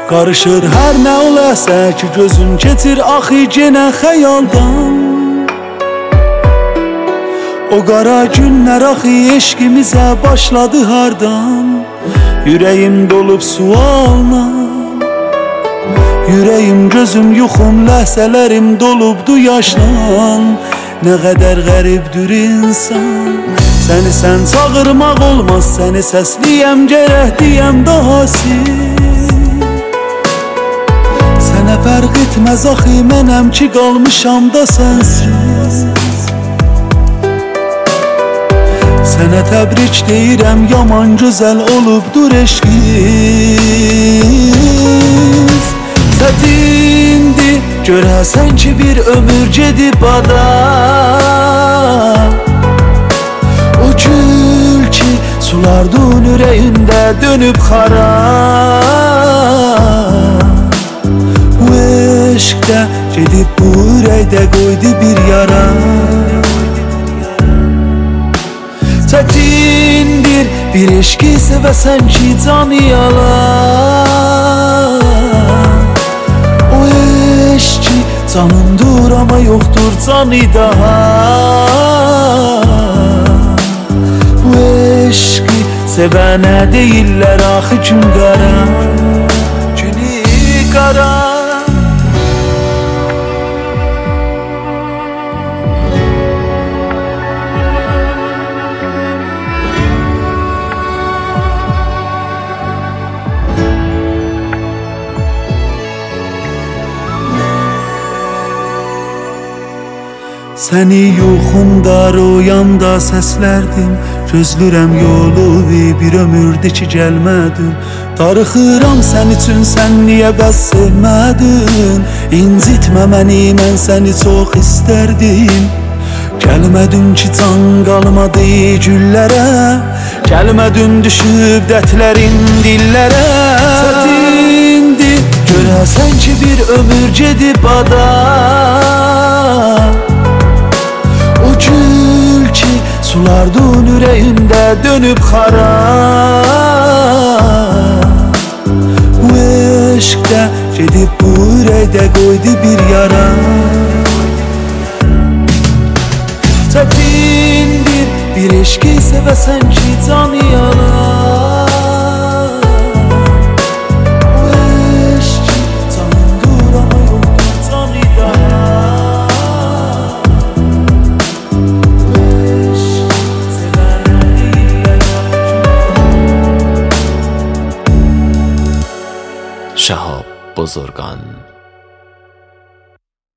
Qarışır hər nə oləsə ki gözüm keçir axı yenə xəyaldan. O qara günlər axı eşqimizə başladı hardan. Ürəyim dolub sualla, ürəyim gözüm yuxum ləhzələrim dolubdu yaşla. Nə qədər qəribdir insan, səni sən çağırmaq olmaz, səni səsliyəm gərək deyəm dahası. Sənə fərq etməz axı mənəm ki qalmışam da sənsiz. Sənə təbrik deyirəm, yaman gözəl olubdur eşqimiz. Çətindir görəsən ki bir ömür gedib ada. O gül ki sulardın ürəyində dönüb xara. Bu eşqdə gedib bu ürəkdə qoydu bir yara. Çətindir bir eşqi sevəsən ki canı yalan. O eşqi canındır ama yoxdur canı daha. Bu eşqi sevənə deyirlər axı gün qara, günü qara. Səni yuxumda, rüyamda səslərdim. Gözlürəm yolu bir ömürdür ki gəlmədim. Darıxıram sən üçün, sən niyə bəs sevmədin? İncitmə məni, mən səni çox istərdim. Gəlmədin ki can qalmadı güllərə, gəlmədin düşüb dətlərin dillərə. Çətindir görəsən ki bir ömür gedib ada. O gül ki sulardın ürəyində dönüb xara. Bu eşqdə gedib bu ürəkdə qoydu bir yara. Çətindir bir eşqi sevəsən ki canı yalan. Bu eşqi canındır ama yoxdur canı daha. شهاب بزرگان